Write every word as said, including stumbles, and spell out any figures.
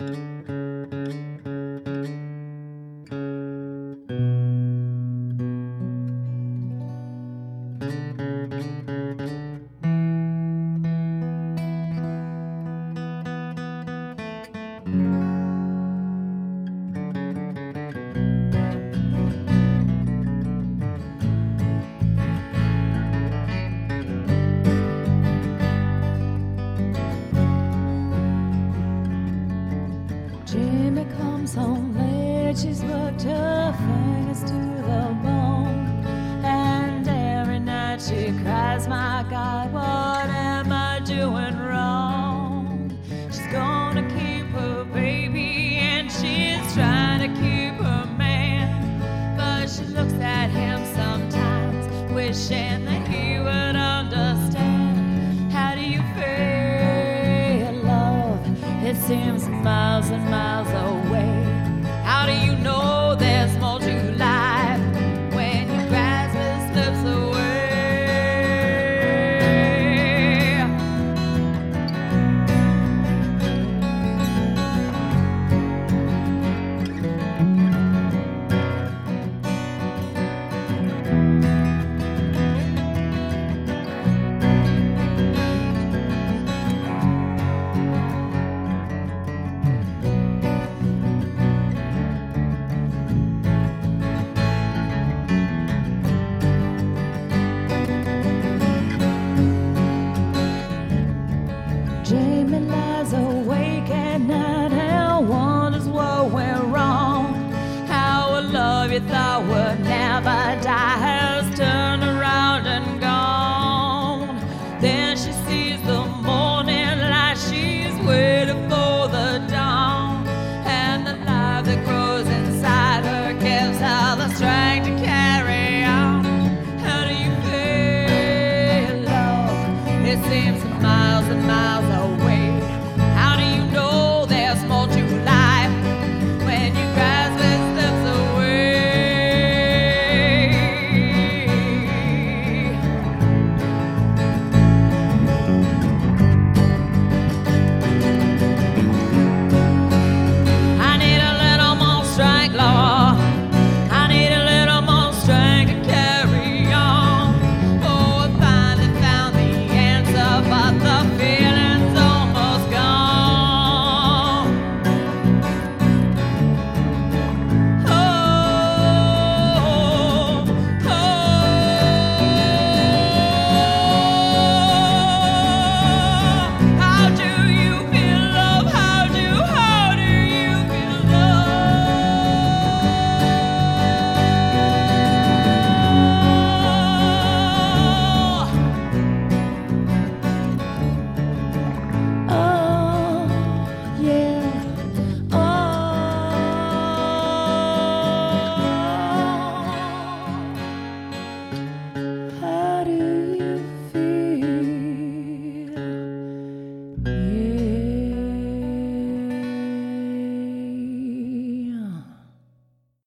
Jimmy comes home late, she's worked her fingers to the bone, and every night she cries, my God, what am I doing wrong? She's gonna keep her baby and she's trying to keep her man, but she looks at him sometimes, wishing that he would understand. How do you feel, love? It seems miles and miles away.